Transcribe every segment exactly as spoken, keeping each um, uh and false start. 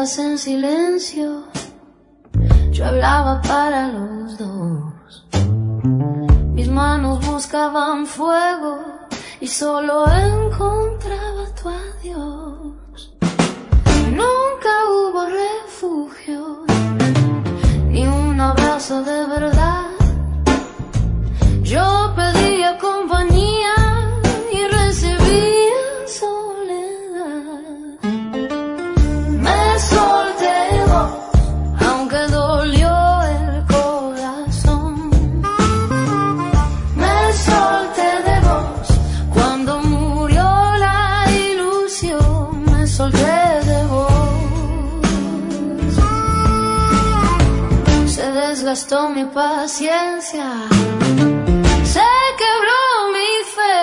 estabas en silencio, yo hablaba para los dos. Mis manos buscaban fuego y solo encontraba tu adiós. Nunca hubo refugio ni un abrazo de verdad. Yo pedía compañía y recibía soledad. Me solté de vos, aunque dolió el corazón. Me solté de vos cuando murió la ilusión. Me solté de vos. Se desgastó mi paciencia, se quebró mi fe.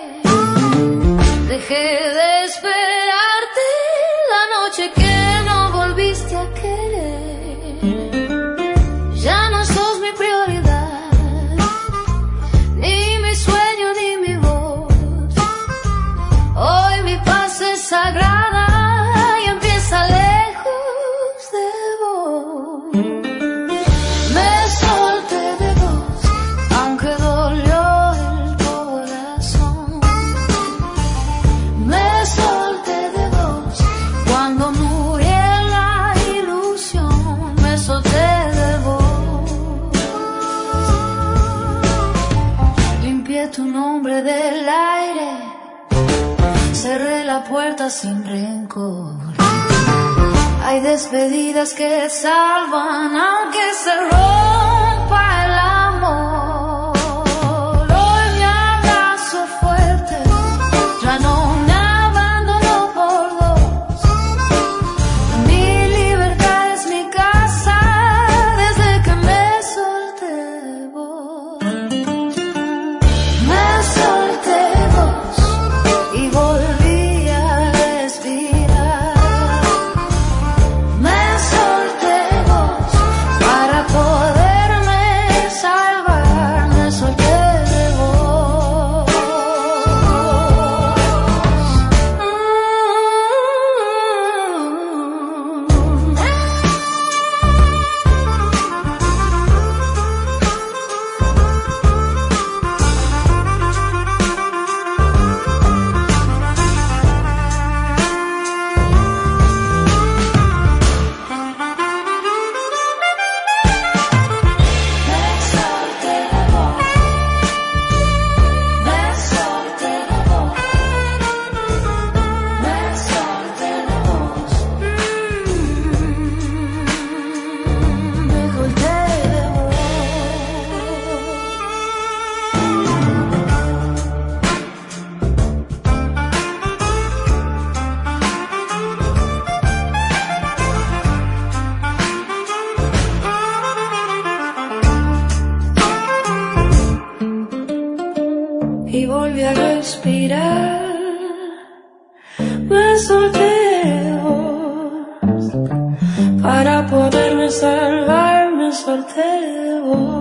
Dejé de esperarte la noche que no volviste a querer. Ya no sos mi prioridad, ni mi sueño ni mi voz. Hoy mi paz es sagrada y empieza lejos de vos. Me solté de vos, aunque dolió el corazón. Me solté de vos cuando murió la ilusión. Me solté de vos. Limpié tu nombre del aire, cerré la puerta sin rencor. Hay despedidas que salvan aunque se rompa el amor. Hoy me abrazo fuerte, ya no me abandono por dos. Mi libertad es mi casa desde que me solté de vos. Me solté de vos y volví a respirar. Me solté de vos para poderme salvar. Me solté de vos. Y volví a respirar. Me solté de vos para poderme salvar. Me solté de vos.